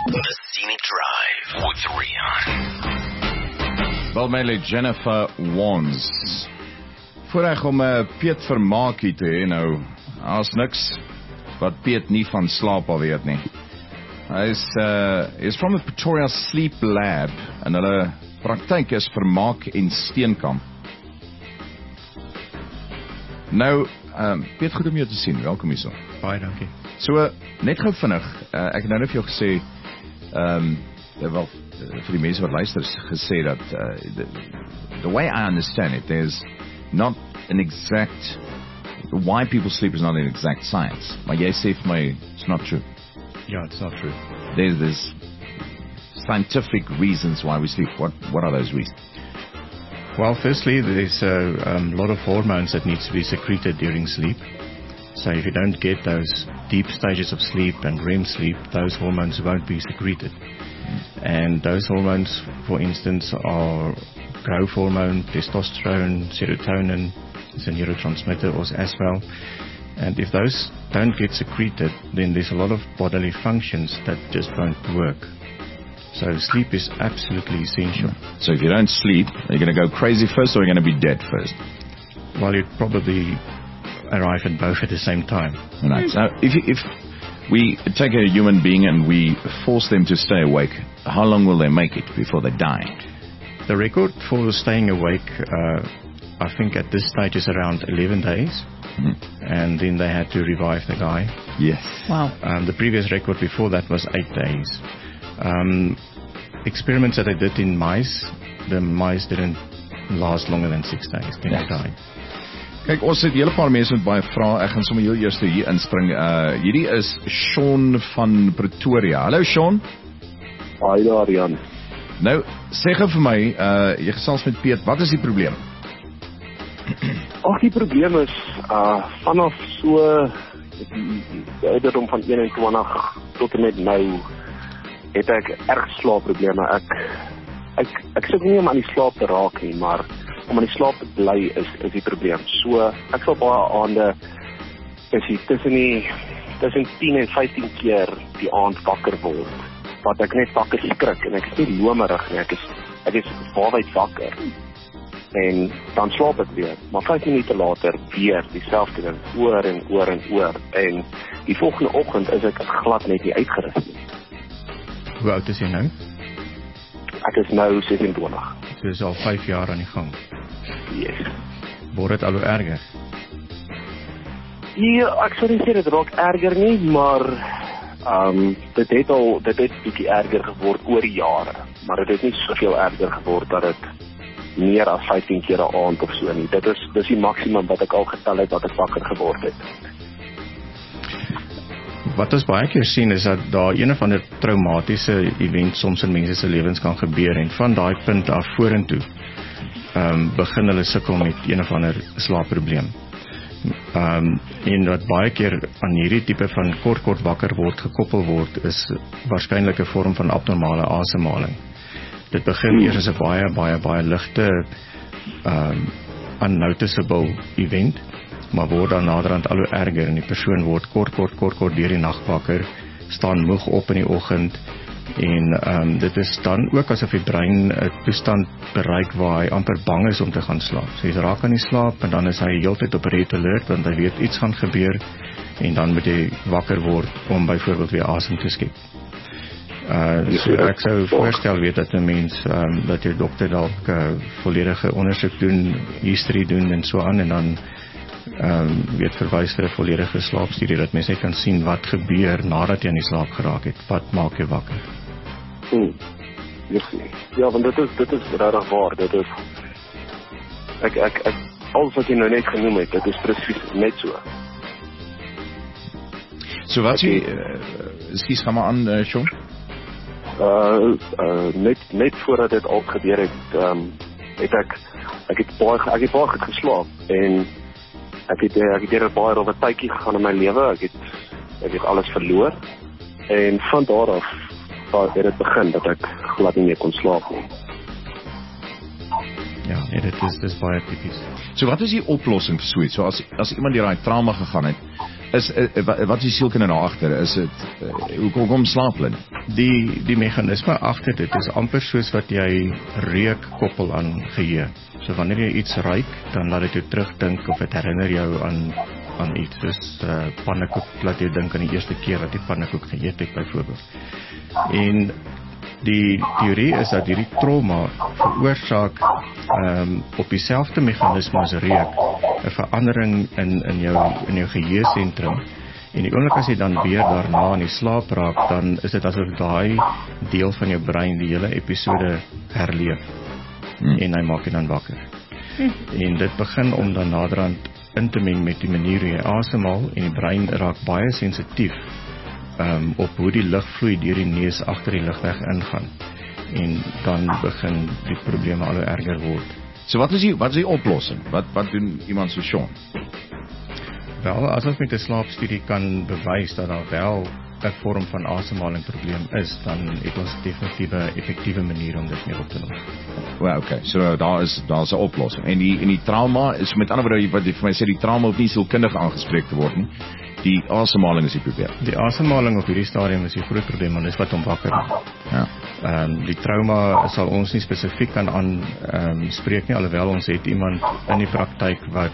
The Scenic Drive with Rian. Wel, my lê Jennifer Wands. Voorreg om Piet Vermaak hier te hê. Nou, as niks wat Piet nie van slaap al weet nie. Hy is from the Pretoria Sleep Lab en hulle praktyk is vermaak en steenkamp. Nou, Piet, goed om jou te sien. Welkom hierso. Baie dankie. So, net gou vinnig, ek het nou net vir jou gesê, wel, vir die mense wat luister, gesê dat the way I understand it, there's not an exact, why people sleep is not an exact science. Maar jy sê vir my, it's not true. Yeah, it's not true. There's scientific reasons why we sleep. What are those reasons? Well, firstly, there's a lot of hormones that needs to be secreted during sleep. So if you don't get those deep stages of sleep and REM sleep, those hormones won't be secreted. And those hormones, for instance, are growth hormone, testosterone, serotonin, it's a neurotransmitter as well. And if those don't get secreted, then there's a lot of bodily functions that just won't work. So sleep is absolutely essential. So if you don't sleep, are you going to go crazy first or are you going to be dead first? Well, you'd probably arrive at both at the same time. Right. So if we take a human being and we force them to stay awake, how long will they make it before they die? The record for staying awake, I think at this stage is around 11 days. And then they had to revive the guy. Yes. Wow. The previous record before that was 8 days. Experiments that they did in mice, the mice didn't last longer than 6 days. Then they died. Kyk, ons het 'n hele paar mense met baie vrae. Ek gaan sommer heel eers hier inspring. Hierdie is Sean van Pretoria. Hallo Sean. Hi daar, Jan. Nou, sê gou vir my, jy gesels met Piet, wat is die probleem? Ag, die probleem is vanaf so die ouderdom van 21 tot en met nou het ek erg slaapprobleme. Ek sê nie om aan die slaap te raak nie, maar om aan die slaap te bly is die probleem. So ek sal baie aande tussen 10 en 15 keer die aand wakker word. Wat ek net wakker skrik en ek is nie lomerig nie, ek is waarheid wakker. En dan slaap ek weer, maar 5 minute later weer dieselfde ding, oor en oor en oor. En die volgende oggend is ek glad net nie uitgerus nie. Hoe oud is jy nou? Ek is nou 26. So is al 5 jaar aan die gang. Yes. Word dit al hoe erger? Ja, ek sou nie sê dit raak erger nie, maar dit het bietjie erger geword oor die jare. Maar dit het nie soveel erger geword dat dit meer as 15 keer 'n aand of so nie. Dis die maksimum wat ek al getel het wat ek wakker geword het. Wat ons baie keer sien is dat daar een of ander traumatiese event soms in mense se lewens kan gebeur en van daai punt af vorentoe begin hulle sukkel met een of ander slaapprobleem. En wat baie keer aan hierdie tipe van kort wakker word gekoppel word is waarskynlik 'n vorm van abnormale asemhaling. Dit begin eers as 'n baie ligte unnoticeable event, maar word dan naderhand al hoe erger en die persoon word kort deur die nag wakker, staan moeg op in die oggend en dit is dan ook asof die brein 'n toestand bereik waar hy amper bang is om te gaan slaap. So hy raak aan die slaap en dan is hy heeltyd op red alert want hy weet iets gaan gebeur en dan moet hy wakker word om byvoorbeeld weer asem te skep. So ek sou voorstel weet dat 'n mens dat jou dokter dalk volledige ondersoek doen, history doen en so aan en dan weet verwys vir 'n volledige slaapstudie dat mens net kan sien wat gebeur nadat jy aan die slaap geraak het. Wat maak jou wakker? Ja, want dit is regtig waar. Dit is ek alles wat jy nou net genoem het, dit is presies net so. So wat jy ekskuus, gaan maar aan Sean. Net voordat dit al gebeur het, ek het baie goed geslaap en ek het baie rowwe tydjie gegaan in my lewe. Ek het alles verloor en van daar af het dit begin dat ek glad nie meer kon slaap nie. Ja, nee, dit is baie tipies. So wat is die oplossing vir so iets? So as iemand deur daai trauma gegaan het, Wat is die sielkunde daar agter? Is dit hoekom slaap hulle nie? Die meganisme agter dit is amper soos wat jy reuk koppel aan geheue. So wanneer jy iets ruik, dan laat dit jou terugdink of dit herinner jou aan iets. Dus pannekoek laat jy dink aan die eerste keer dat jy pannekoek geëet het byvoorbeeld. En die teorie is dat hierdie trauma veroorsaak op dieselfde meganisme as reuk 'n verandering in jou geheue-sentrum. En die oomblik as jy dan weer daarna in die slaap raak, dan is dit asof daai deel van jou brein die hele episode herleef. En hy maak jy dan wakker. En dit begin om dan naderhand in te meng met die manier hoe jy asemhaal, en die brein raak baie sensitief op hoe die lug vloei deur die neus agter die lugweg ingaan. En dan begin die probleme al hoe erger word. So wat is die oplossing? Wat doen iemand so Sean? Wel, as ons met 'n slaapstudie kan bewys dat daar wel 'n vorm van asemhaling probleem is, dan het ons definitief 'n effektiewe manier om dit mee op te los. Well, okay, so daar's 'n oplossing. En die trauma is, met ander woorde, wat jy vir my sê, die trauma hoef nie sielkundig aangespreek te word nie. Die asemhaling is die probleem. Die asemhaling op hierdie stadium is die groot probleem, want dit is wat hom wakker maak. Ja. Die trauma sal ons nie spesifiek kan spreek nie, alhoewel ons het iemand in die praktyk wat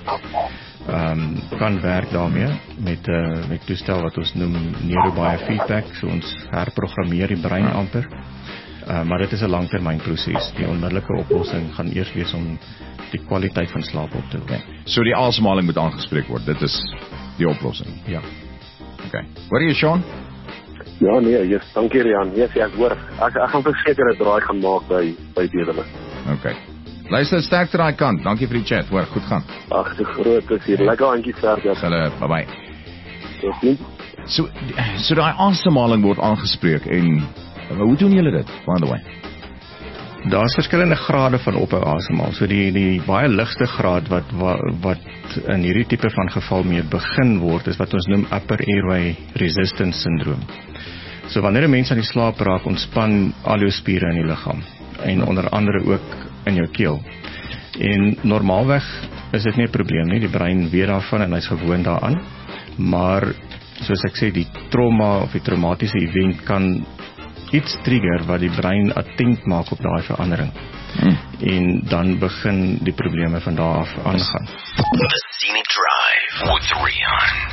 kan werk daarmee met toestel wat ons noem neurobiofeedback, so ons herprogrammeer die brein amper. Maar dit is 'n langtermynproses. Die onmiddellike oplossing gaan eers wees om die kwaliteit van slaap op te hou. So die asemhaling moet aangespreek word. Dit is die oplossing. Ja. Okay. Wat is Sean? Ja, nee, yes, dankie Rian. Yes, ek hoor. Ek gaan verseker 'n draai gaan maak by Bedele. Okay. Luister, sterkte daai kant. Dankie vir die chat. Hoor, goed gaan. Ag, so groot is hier. Lekker handjie verder. Hulle, bye-bye. Tot So daai asemhaling word aangespreek en hoe doen julle dit, by the way? Daar's verskillende grade van ophou asemhaal. So die baie ligste graad wat in hierdie tipe van geval mee begin word, is wat ons noem upper airway resistance syndroom. So wanneer 'n mens aan die slaap raak, ontspan al jou spiere in die liggaam en onder andere ook in jou keel. En normaalweg is dit nie 'n probleem nie, die brein weet daarvan en hy's gewoond daaraan. Maar soos ek sê, die trauma of die traumatiese event kan iets trigger wat die brein attent maak op daai verandering. En dan begin die probleme van daar af aangaan. The Scenic Drive with Rian.